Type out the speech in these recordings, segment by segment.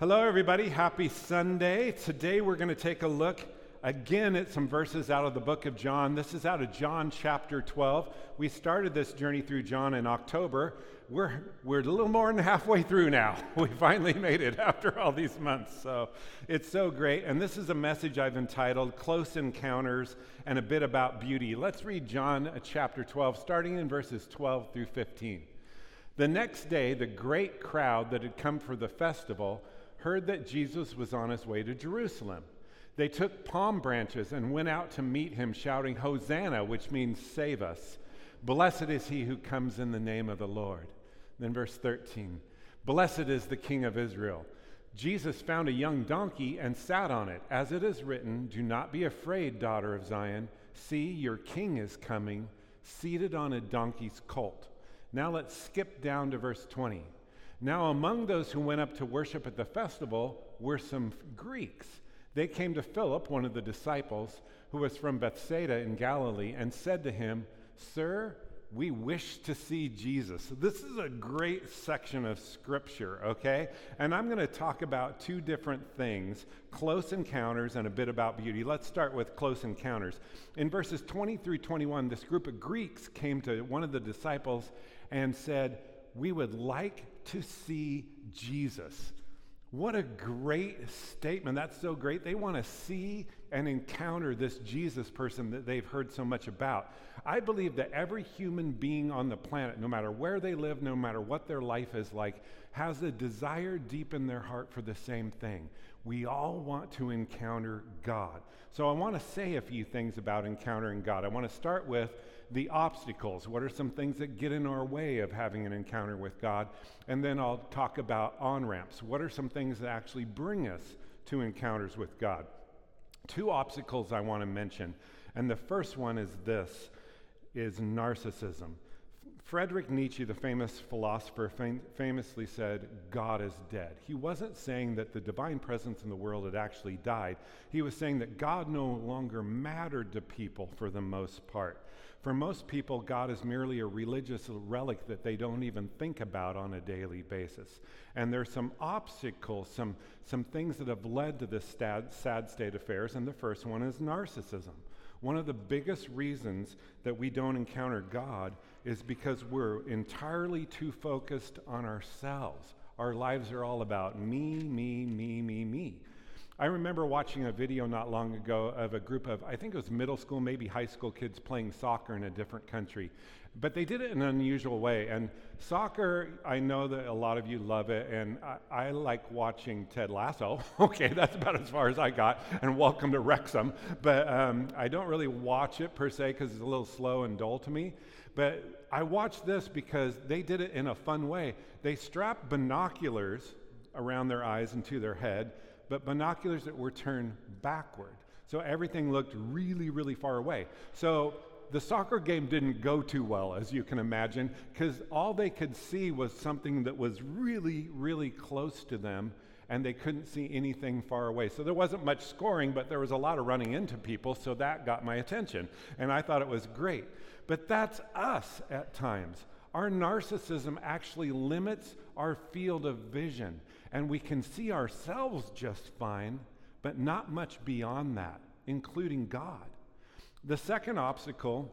Hello, everybody. Happy Sunday. Today we're going to take a look again at some verses out of the book of John. This is out of John chapter 12. We started this journey through John in October. We're a little more than halfway through now. We finally made it after all these months. So it's so great. And this is a message I've entitled Close Encounters and a Bit About Beauty. Let's read John chapter 12, starting in verses 12 through 15. The next day, the great crowd that had come for the festival heard that Jesus was on his way to Jerusalem. They took palm branches and went out to meet him, shouting, "Hosanna," which means save us. "Blessed is he who comes in the name of the Lord." Then verse 13, "Blessed is the King of Israel." Jesus found a young donkey and sat on it. As it is written, "Do not be afraid, daughter of Zion. See, your king is coming, seated on a donkey's colt." Now let's skip down to verse 20. Now among those who went up to worship at the festival were some Greeks. They came to Philip, one of the disciples, who was from Bethsaida in Galilee, and said to him, "Sir, we wish to see Jesus." So this is a great section of Scripture, okay? And I'm going to talk about two different things, close encounters and a bit about beauty. Let's start with close encounters. In verses 20 through 21, this group of Greeks came to one of the disciples and said, "We would like to see Jesus." What a great statement. That's so great. They want to see and encounter this Jesus person that they've heard so much about. I believe that every human being on the planet, no matter where they live, no matter what their life is like, has a desire deep in their heart for the same thing. We all want to encounter God. So I want to say a few things about encountering God. I want to start with the obstacles. What are some things that get in our way of having an encounter with God? And then I'll talk about on-ramps. What are some things that actually bring us to encounters with God? Two obstacles I want to mention. And the first one is this, is narcissism. Friedrich Nietzsche, the famous philosopher, famously said, "God is dead." He wasn't saying that the divine presence in the world had actually died. He was saying that God no longer mattered to people for the most part. For most people, God is merely a religious relic that they don't even think about on a daily basis. And there's some obstacles, some things that have led to this sad state of affairs, and the first one is narcissism. One of the biggest reasons that we don't encounter God is because we're entirely too focused on ourselves. Our lives are all about me, me, me, me, me. I remember watching a video not long ago of a group of, I think it was middle school, maybe high school kids playing soccer in a different country. But they did it in an unusual way. And soccer, I know that a lot of you love it, and I like watching Ted Lasso. Okay, that's about as far as I got, and welcome to Wrexham. But I don't really watch it per se because it's a little slow and dull to me. But I watched this because they did it in a fun way. They strapped binoculars around their eyes and to their head, but binoculars that were turned backward. So everything looked really, really far away. So the soccer game didn't go too well, as you can imagine, because all they could see was something that was really, really close to them, and they couldn't see anything far away. So there wasn't much scoring, but there was a lot of running into people, so that got my attention, and I thought it was great. But that's us at times. Our narcissism actually limits our field of vision, and we can see ourselves just fine, but not much beyond that, including God. The second obstacle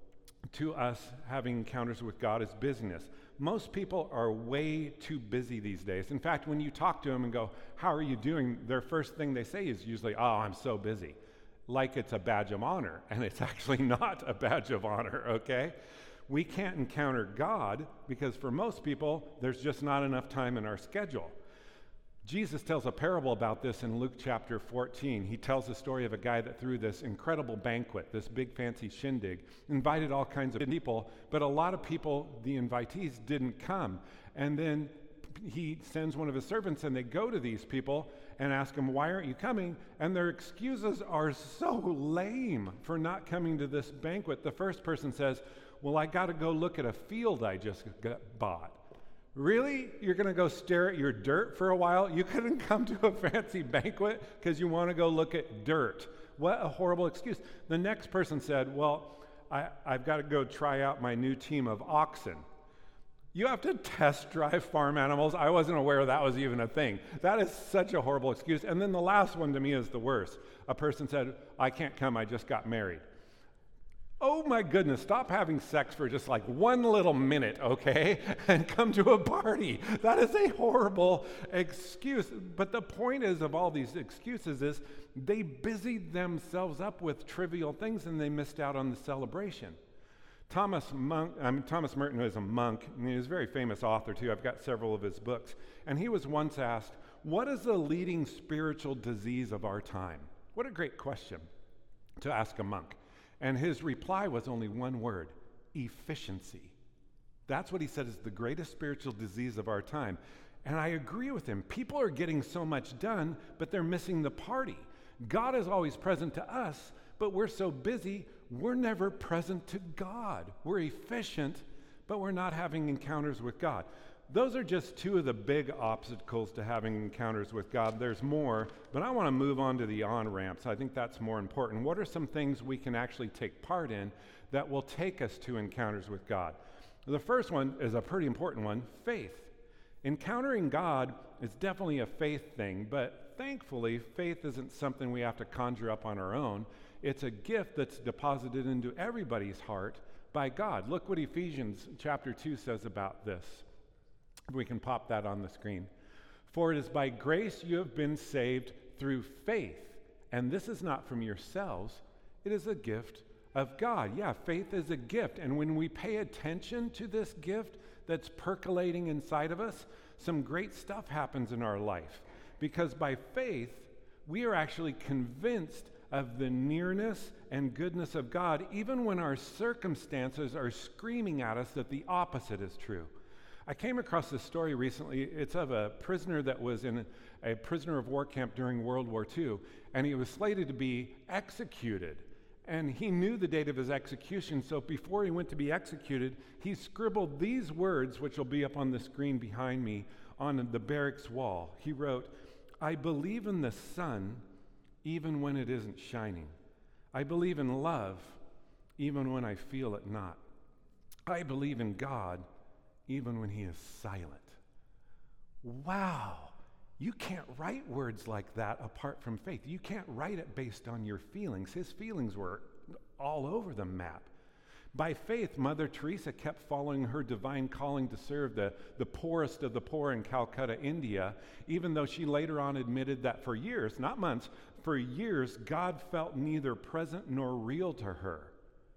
to us having encounters with God is busyness. Most people are way too busy these days. In fact, when you talk to them and go, "How are you doing?" their first thing they say is usually, "Oh, I'm so busy." Like it's a badge of honor, and it's actually not a badge of honor, okay? We can't encounter God because for most people, there's just not enough time in our schedule. Jesus tells a parable about this in Luke chapter 14. He tells the story of a guy that threw this incredible banquet, this big fancy shindig, invited all kinds of people, but a lot of people, the invitees, didn't come. And then he sends one of his servants, and they go to these people and ask them, "Why aren't you coming?" And their excuses are so lame for not coming to this banquet. The first person says, "Well, I got to go look at a field I just bought." Really? You're going to go stare at your dirt for a while? You couldn't come to a fancy banquet because you want to go look at dirt. What a horrible excuse. The next person said, "Well, I've got to go try out my new team of oxen." You have to test drive farm animals. I wasn't aware that was even a thing. That is such a horrible excuse. And then the last one to me is the worst. A person said, I can't come, I just got married. Oh my goodness, stop having sex for just like one little minute, okay? And come to a party. That is a horrible excuse. But the point is of all these excuses is they busied themselves up with trivial things and they missed out on the celebration. Thomas Merton was a monk, and he was a very famous author too. I've got several of his books. And he was once asked, what is the leading spiritual disease of our time? What a great question to ask a monk. And his reply was only one word: efficiency. That's what he said is the greatest spiritual disease of our time. And I agree with him. People are getting so much done, but they're missing the party. God is always present to us, but we're so busy, we're never present to God. We're efficient, but we're not having encounters with God. Those are just two of the big obstacles to having encounters with God. There's more, but I want to move on to the on-ramps. I think that's more important. What are some things we can actually take part in that will take us to encounters with God? The first one is a pretty important one: faith. Encountering God is definitely a faith thing, but thankfully, faith isn't something we have to conjure up on our own. It's a gift that's deposited into everybody's heart by God. Look what Ephesians chapter 2 says about this. We can pop that on the screen. For it is by grace you have been saved through faith, and this is not from yourselves, it is a gift of God. Yeah, faith is a gift, and when we pay attention to this gift that's percolating inside of us, some great stuff happens in our life. Because by faith, we are actually convinced of the nearness and goodness of God, even when our circumstances are screaming at us that the opposite is true. I came across this story recently. It's of a prisoner that was in a prisoner of war camp during World War II, and he was slated to be executed. And he knew the date of his execution, so before he went to be executed, he scribbled these words, which will be up on the screen behind me, on the barracks wall. He wrote, I believe in the sun even when it isn't shining. I believe in love even when I feel it not. I believe in God even when he is silent. Wow. You can't write words like that apart from faith. You can't write it based on your feelings. His feelings were all over the map. By faith, Mother Teresa kept following her divine calling to serve the poorest of the poor in Calcutta, India, even though she later on admitted that for years, not months, for years, God felt neither present nor real to her.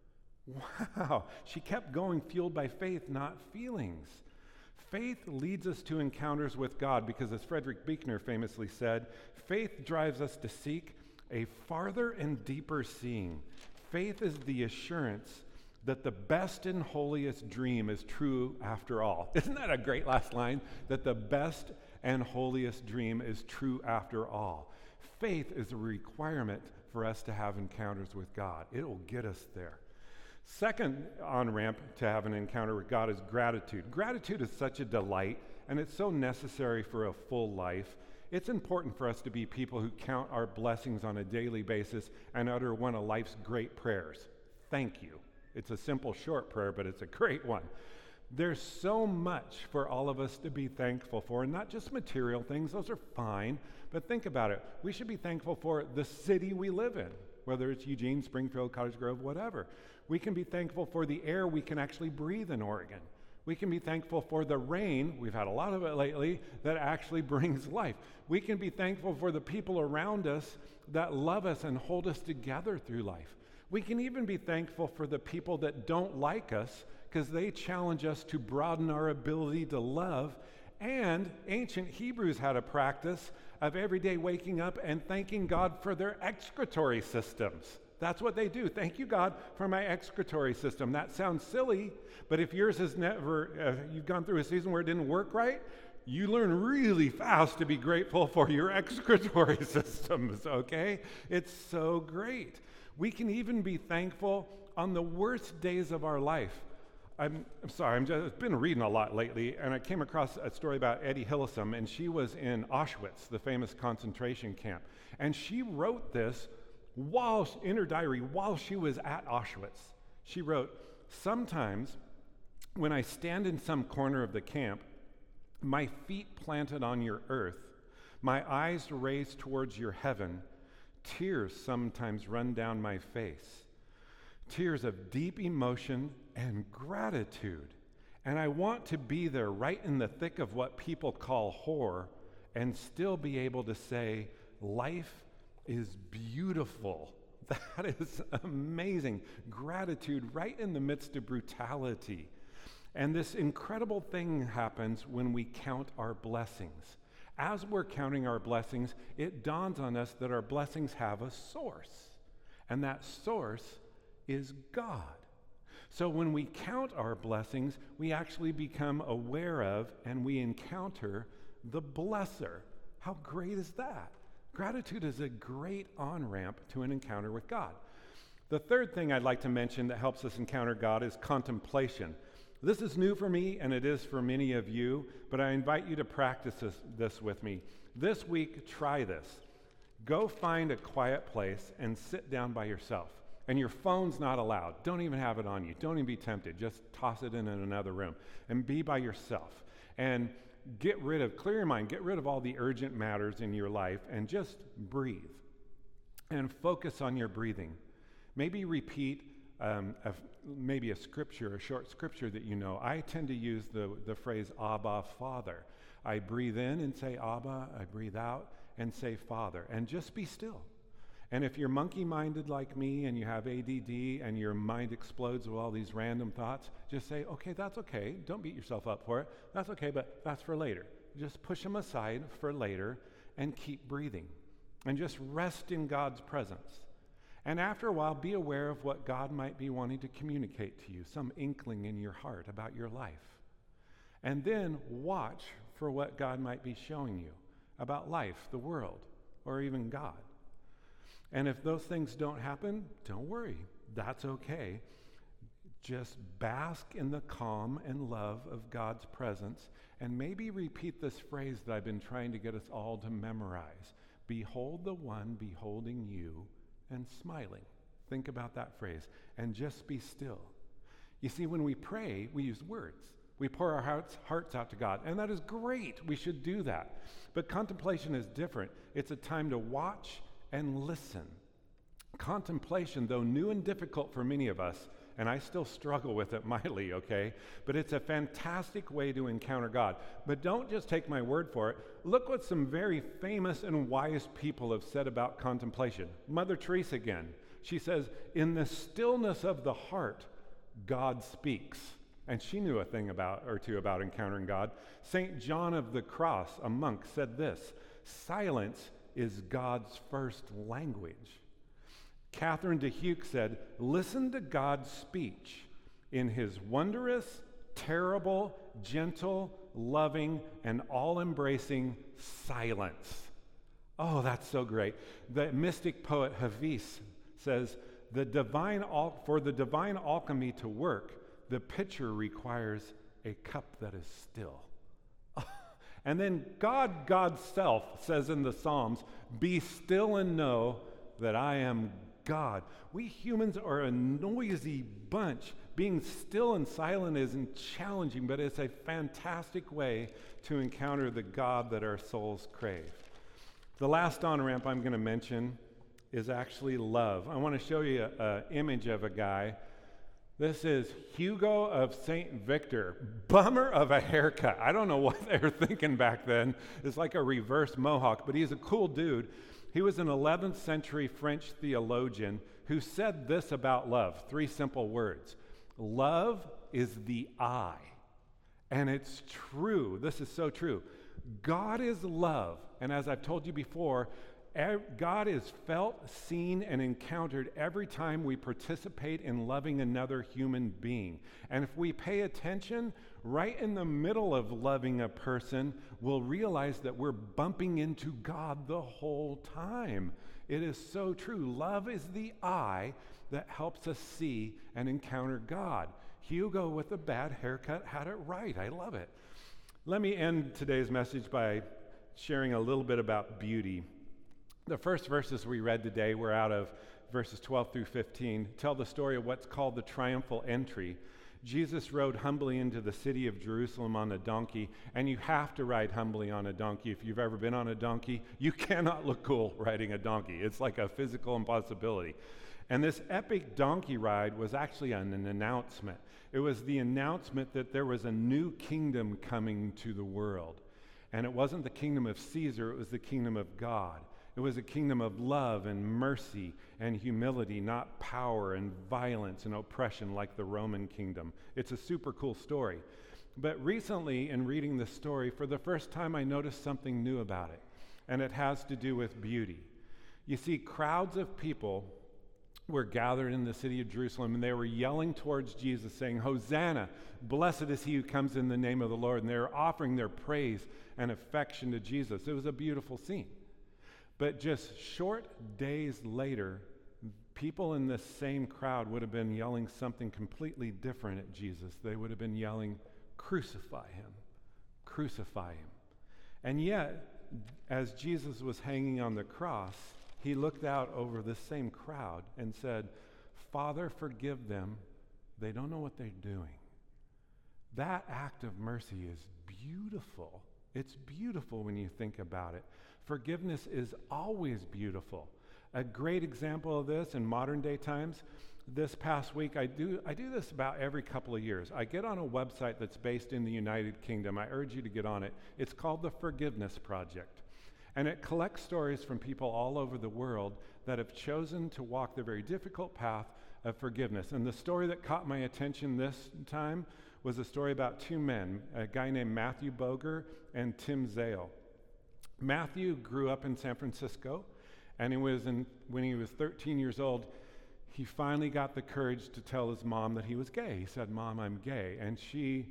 Wow. She kept going, fueled by faith, not feelings. Faith leads us to encounters with God because, as Frederick Buechner famously said, faith drives us to seek a farther and deeper seeing. Faith is the assurance that the best and holiest dream is true after all. Isn't that a great last line? That the best and holiest dream is true after all. Faith is a requirement for us to have encounters with God. It will get us there. Second on-ramp to have an encounter with God is gratitude. Gratitude is such a delight, and it's so necessary for a full life. It's important for us to be people who count our blessings on a daily basis and utter one of life's great prayers. Thank you. It's a simple, short prayer, but it's a great one. There's so much for all of us to be thankful for, and not just material things. Those are fine, but think about it. We should be thankful for the city we live in, whether it's Eugene, Springfield, Cottage Grove, whatever. We can be thankful for the air we can actually breathe in Oregon. We can be thankful for the rain, we've had a lot of it lately, that actually brings life. We can be thankful for the people around us that love us and hold us together through life. We can even be thankful for the people that don't like us because they challenge us to broaden our ability to love. And ancient Hebrews had a practice of every day waking up and thanking God for their excretory systems. That's what they do. Thank you, God, for my excretory system. That sounds silly, but if yours has never, you've gone through a season where it didn't work right, you learn really fast to be grateful for your excretory systems, okay? It's so great. We can even be thankful on the worst days of our life. I'm sorry, I've been reading a lot lately, and I came across a story about Etty Hillesum, and she was in Auschwitz, the famous concentration camp. And she wrote this in her diary while she was at Auschwitz. She wrote, sometimes When I stand in some corner of the camp, my feet planted on your earth, my eyes raised towards your heaven, tears sometimes run down my face, tears of deep emotion and gratitude. And I want to be there right in the thick of what people call horror and still be able to say, life is beautiful. That is amazing. Gratitude right in the midst of brutality. And this incredible thing happens when we count our blessings. As we're counting our blessings, it dawns on us that our blessings have a source. And that source is God. So when we count our blessings, we actually become aware of and we encounter the blesser. How great is that? Gratitude is a great on-ramp to an encounter with God. The third thing I'd like to mention that helps us encounter God is contemplation. This is new for me, and it is for many of you, but I invite you to practice this with me. This week, try this. Go find a quiet place and sit down by yourself. And your phone's not allowed. Don't even have it on you. Don't even be tempted. Just toss it in another room and be by yourself. And clear your mind, get rid of all the urgent matters in your life and just breathe. And focus on your breathing. Maybe repeat maybe a scripture, a short scripture that you know. I tend to use the phrase Abba, Father. I breathe in and say Abba, I breathe out and say Father. And just be still. And if you're monkey-minded like me and you have ADD and your mind explodes with all these random thoughts, just say, okay, that's okay. Don't beat yourself up for it. That's okay, but that's for later. Just push them aside for later and keep breathing. And just rest in God's presence. And after a while, be aware of what God might be wanting to communicate to you, some inkling in your heart about your life. And then watch for what God might be showing you about life, the world, or even God. And if those things don't happen, don't worry. That's okay. Just bask in the calm and love of God's presence and maybe repeat this phrase that I've been trying to get us all to memorize. Behold the one beholding you and smiling. Think about that phrase and just be still. You see, when we pray, we use words. We pour our hearts out to God, and that is great. We should do that. But contemplation is different. It's a time to watch and listen. Contemplation, though new and difficult for many of us, and I still struggle with it mightily, okay? But it's a fantastic way to encounter God. But don't just take my word for it. Look what some very famous and wise people have said about contemplation. Mother Teresa again. She says, in the stillness of the heart, God speaks. And she knew a thing or two about encountering God. St. John of the Cross, a monk, said this, silence is God's first language. Catherine de Heuch said, listen to God's speech in his wondrous, terrible, gentle, loving, and all-embracing silence. Oh, that's so great. The mystic poet Hafiz says, for the divine alchemy to work, the pitcher requires a cup that is still. And then God's self says in the Psalms, be still and know that I am God. We humans are a noisy bunch. Being still and silent isn't challenging, but it's a fantastic way to encounter the God that our souls crave. The last on-ramp I'm going to mention is actually love. I want to show you an image of a guy. This is Hugo of St. Victor. Bummer of a haircut. I don't know what they were thinking back then. It's like a reverse mohawk, but he's a cool dude. He was an 11th century French theologian who said this about love, 3 simple words. Love is the eye. And it's true. This is so true. God is love. And as I've told you before, God is felt, seen, and encountered every time we participate in loving another human being. And if we pay attention, right in the middle of loving a person, we'll realize that we're bumping into God the whole time. It is so true. Love is the eye that helps us see and encounter God. Hugo with a bad haircut had it right. I love it. Let me end today's message by sharing a little bit about beauty. The first verses we read today were out of verses 12 through 15, tell the story of what's called the triumphal entry. Jesus rode humbly into the city of Jerusalem on a donkey, and you have to ride humbly on a donkey. If you've ever been on a donkey, you cannot look cool riding a donkey. It's like a physical impossibility. And this epic donkey ride was actually an announcement. It was the announcement that there was a new kingdom coming to the world. And it wasn't the kingdom of Caesar, it was the kingdom of God. It was a kingdom of love and mercy and humility, not power and violence and oppression like the Roman kingdom. It's a super cool story. But recently, in reading this story, for the first time I noticed something new about it, and it has to do with beauty. You see, crowds of people were gathered in the city of Jerusalem, and they were yelling towards Jesus, saying, "Hosanna, blessed is he who comes in the name of the Lord." And they were offering their praise and affection to Jesus. It was a beautiful scene. But just short days later, people in this same crowd would have been yelling something completely different at Jesus. They would have been yelling, "Crucify him, crucify him." And yet, as Jesus was hanging on the cross, he looked out over the same crowd and said, "Father, forgive them. They don't know what they're doing." That act of mercy is beautiful. It's beautiful when you think about it. Forgiveness is always beautiful. A great example of this in modern day times, this past week, I do this about every couple of years. I get on a website that's based in the United Kingdom. I urge you to get on it. It's called the Forgiveness Project. And it collects stories from people all over the world that have chosen to walk the very difficult path of forgiveness. And the story that caught my attention this time was a story about two men, a guy named Matthew Boger and Tim Zale. Matthew grew up in San Francisco, and when he was 13 years old, he finally got the courage to tell his mom that he was gay. He said, "Mom, I'm gay." And she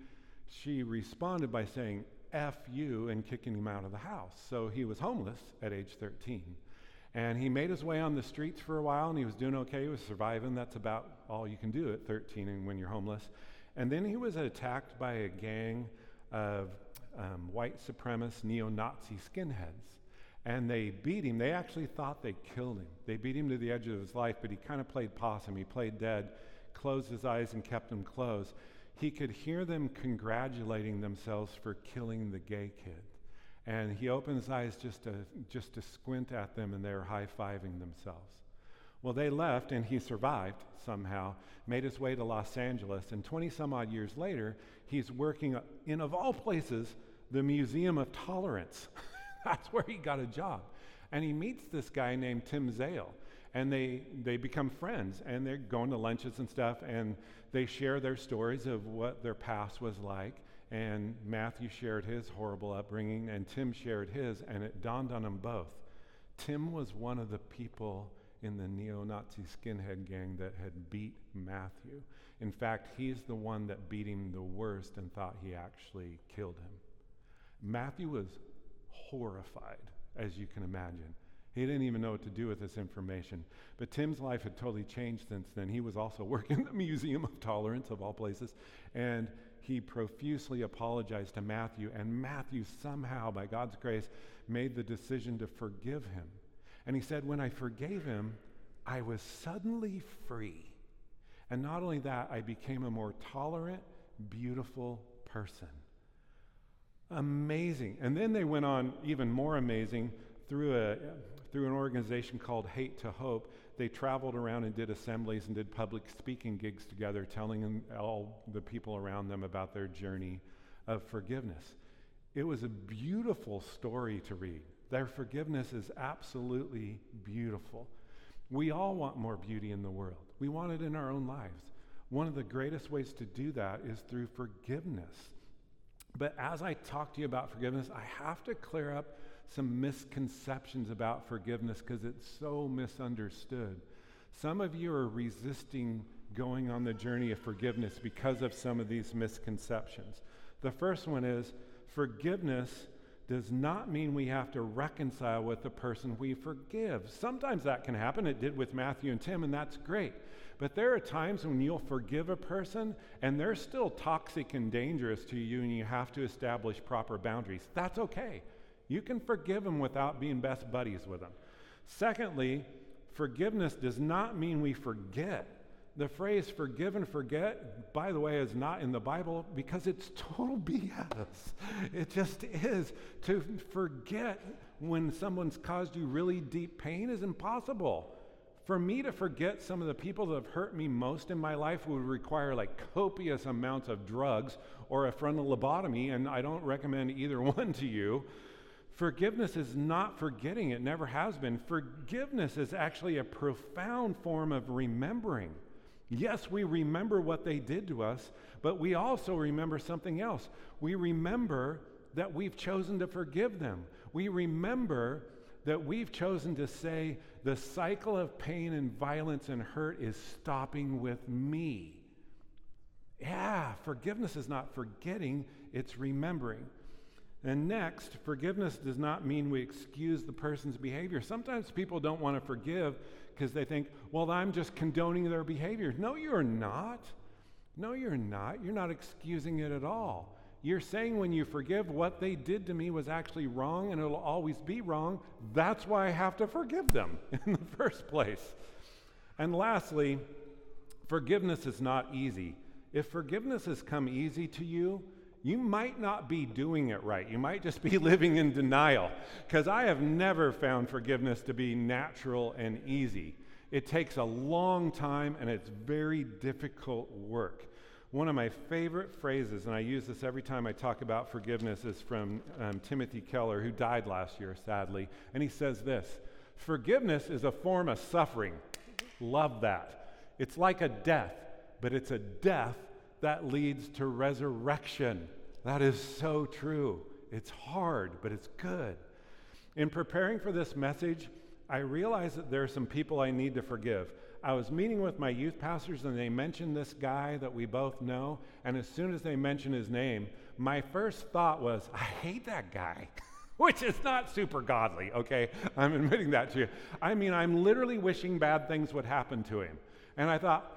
responded by saying, "F you," and kicking him out of the house. So he was homeless at age 13. And he made his way on the streets for a while, and he was doing okay. He was surviving. That's about all you can do at 13 and when you're homeless. And then he was attacked by a gang of white supremacist neo-Nazi skinheads. And they beat him. They actually thought they killed him. They beat him to the edge of his life, but he kind of played possum. He played dead, closed his eyes and kept them closed. He could hear them congratulating themselves for killing the gay kid. And he opened his eyes just to squint at them, and they were high-fiving themselves. Well, they left, and he survived somehow, made his way to Los Angeles, and 20-some-odd years later, he's working in, of all places, the Museum of Tolerance. That's where he got a job. And he meets this guy named Tim Zale, and they become friends, and they're going to lunches and stuff, and they share their stories of what their past was like. And Matthew shared his horrible upbringing, and Tim shared his, and it dawned on them both. Tim was one of the people in the neo-Nazi skinhead gang that had beat Matthew. In fact, he's the one that beat him the worst and thought he actually killed him. Matthew was horrified, as you can imagine. He didn't even know what to do with this information. But Tim's life had totally changed since then. He was also working at the Museum of Tolerance, of all places, and he profusely apologized to Matthew, and Matthew somehow, by God's grace, made the decision to forgive him. And he said, "When I forgave him, I was suddenly free. And not only that, I became a more tolerant, beautiful person." Amazing. And then they went on even more amazing through an organization called Hate to Hope. They traveled around and did assemblies and did public speaking gigs together, telling all the people around them about their journey of forgiveness. It was a beautiful story to read. Their forgiveness is absolutely beautiful. We all want more beauty in the world. We want it in our own lives. One of the greatest ways to do that is through forgiveness. But as I talk to you about forgiveness, I have to clear up some misconceptions about forgiveness because it's so misunderstood. Some of you are resisting going on the journey of forgiveness because of some of these misconceptions. The first one is forgiveness does not mean we have to reconcile with the person we forgive. Sometimes that can happen. It did with Matthew and Tim, and that's great. But there are times when you'll forgive a person and they're still toxic and dangerous to you, and you have to establish proper boundaries. That's okay. You can forgive them without being best buddies with them. Secondly, forgiveness does not mean we forget The phrase forgive and forget, by the way, is not in the Bible because it's total BS. It just is. To forget when someone's caused you really deep pain is impossible. For me to forget some of the people that have hurt me most in my life would require like copious amounts of drugs or a frontal lobotomy, and I don't recommend either one to you. Forgiveness is not forgetting. It never has been. Forgiveness is actually a profound form of remembering. Yes, we remember what they did to us, but we also remember something else. We remember that we've chosen to forgive them. We remember that we've chosen to say, the cycle of pain and violence and hurt is stopping with me. Yeah, forgiveness is not forgetting, it's remembering. And next, forgiveness does not mean we excuse the person's behavior. Sometimes people don't want to forgive because they think, well, I'm just condoning their behavior. No, you're not. No, you're not. You're not excusing it at all. You're saying when you forgive, what they did to me was actually wrong and it'll always be wrong. That's why I have to forgive them in the first place. And lastly, forgiveness is not easy. If forgiveness has come easy to you, you might not be doing it right. You might just be living in denial, because I have never found forgiveness to be natural and easy. It takes a long time and it's very difficult work. One of my favorite phrases, and I use this every time I talk about forgiveness, is from Timothy Keller, who died last year, sadly. And he says this: forgiveness is a form of suffering. Love that. It's like a death, but it's a death that leads to resurrection. That is so true. It's hard, but it's good. In preparing for this message, I realized that there are some people I need to forgive. I was meeting with my youth pastors and they mentioned this guy that we both know, and as soon as they mentioned his name, my first thought was, I hate that guy, which is not super godly, okay? I'm admitting that to you. I mean, I'm literally wishing bad things would happen to him. And I thought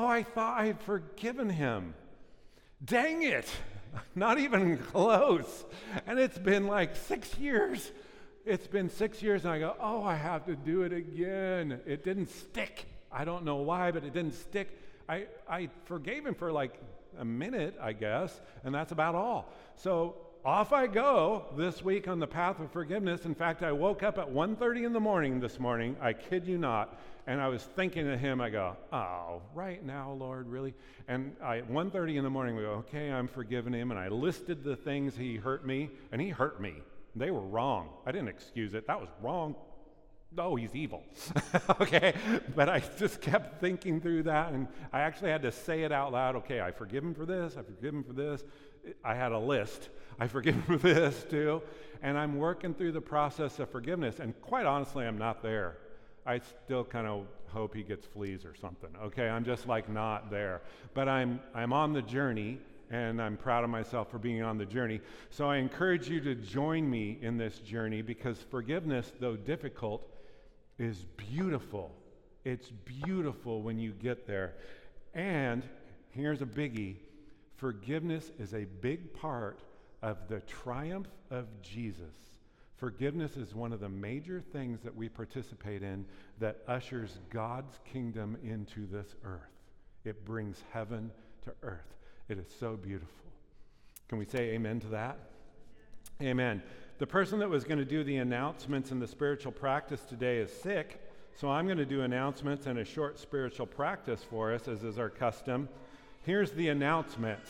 I had forgiven him. Dang it, not even close. And it's been like 6 years. It's been 6 years and I go, I have to do it again. It didn't stick. I don't know why, but it didn't stick. I forgave him for like a minute, I guess, and that's about all. So off I go this week on the path of forgiveness. In fact, I woke up at 1:30 in the morning this morning, I kid you not, and I was thinking of him. I go, right now, Lord, really? And at 1:30 in the morning, we go, okay, I'm forgiving him, and I listed the things he hurt me, and he hurt me. They were wrong. I didn't excuse it. That was wrong. Oh, he's evil. Okay? But I just kept thinking through that, and I actually had to say it out loud. Okay, I forgive him for this. I forgive him for this. I had a list. I forgive him for this, too. And I'm working through the process of forgiveness, and quite honestly, I'm not there. I still kind of hope he gets fleas or something. Okay? I'm just like not there. But I'm on the journey, and I'm proud of myself for being on the journey. So I encourage you to join me in this journey, because forgiveness, though difficult, is beautiful. It's beautiful when you get there. And here's a biggie. Forgiveness is a big part of the triumph of Jesus. Forgiveness is one of the major things that we participate in that ushers God's kingdom into this earth. It brings heaven to earth. It is so beautiful. Can we say amen to that? Amen. The person that was going to do the announcements and the spiritual practice today is sick, so I'm going to do announcements and a short spiritual practice for us, as is our custom. Here's the announcements.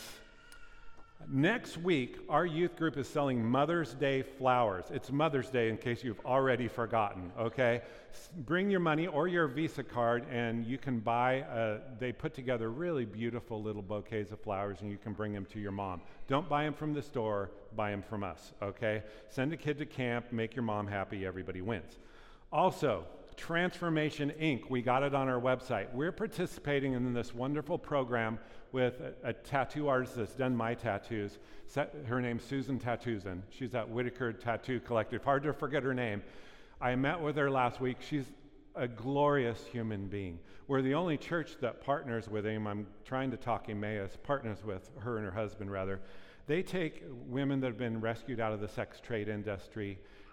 Next week, our youth group is selling Mother's Day flowers. It's Mother's Day, in case you've already forgotten, okay? Bring your money or your Visa card, and you can buy, they put together really beautiful little bouquets of flowers, and you can bring them to your mom. Don't buy them from the store, buy them from us, okay? Send a kid to camp, make your mom happy, everybody wins. Also, Transformation Inc., we got it on our website. We're participating in this wonderful program with a tattoo artist that's done my tattoos. Her name's Susan Tattoozin. She's at Whitaker Tattoo Collective. Hard to forget her name. I met with her last week. She's a glorious human being. We're the only church that partners with him. I'm trying to talk Emmaus, partners with her and her husband, rather. They take women that have been rescued out of the sex trade industry,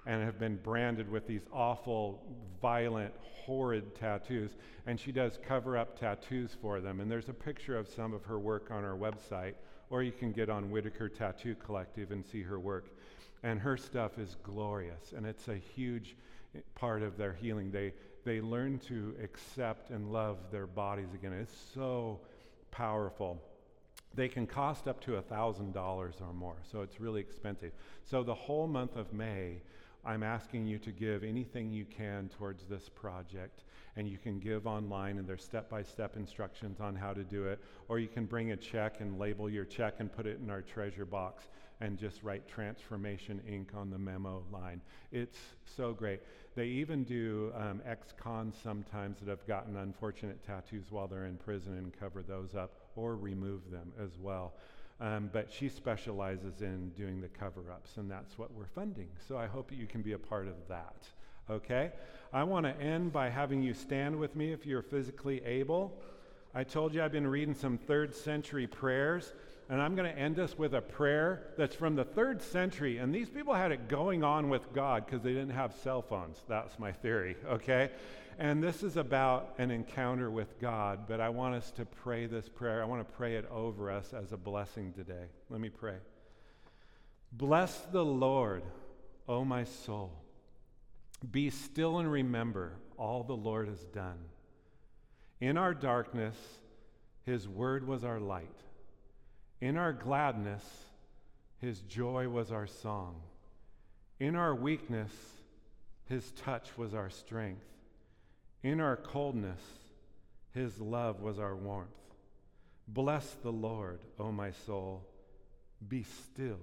and have been branded with these awful, violent, horrid tattoos. And she does cover-up tattoos for them. And there's a picture of some of her work on our website, or you can get on Whitaker Tattoo Collective and see her work. And her stuff is glorious, and it's a huge part of their healing. They learn to accept and love their bodies again. It's so powerful. They can cost up to $1,000 or more, so it's really expensive. So the whole month of May, I'm asking you to give anything you can towards this project. And you can give online, and there's step-by-step instructions on how to do it. Or you can bring a check and label your check and put it in our treasure box and just write Transformation Inc. on the memo line. It's so great. They even do ex-cons sometimes that have gotten unfortunate tattoos while they're in prison and cover those up or remove them as well. But she specializes in doing the cover-ups, and that's what we're funding. So I hope you can be a part of that. Okay? I want to end by having you stand with me if you're physically able. I told you I've been reading some 3rd century prayers, and I'm going to end us with a prayer that's from the 3rd century. And these people had it going on with God because they didn't have cell phones. That's my theory, okay? And this is about an encounter with God, but I want us to pray this prayer. I want to pray it over us as a blessing today. Let me pray. Bless the Lord, O my soul. Be still and remember all the Lord has done. In our darkness, his word was our light. In our gladness, his joy was our song. In our weakness, his touch was our strength. In our coldness, his love was our warmth. Bless the Lord, O my soul. Be still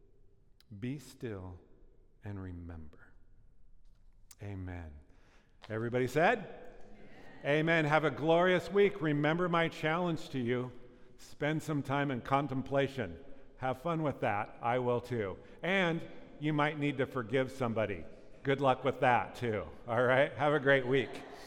and remember. Amen. Everybody said? Amen. Have a glorious week. Remember my challenge to you. Spend some time in contemplation. Have fun with that. I will too. And you might need to forgive somebody. Good luck with that too. All right? Have a great week.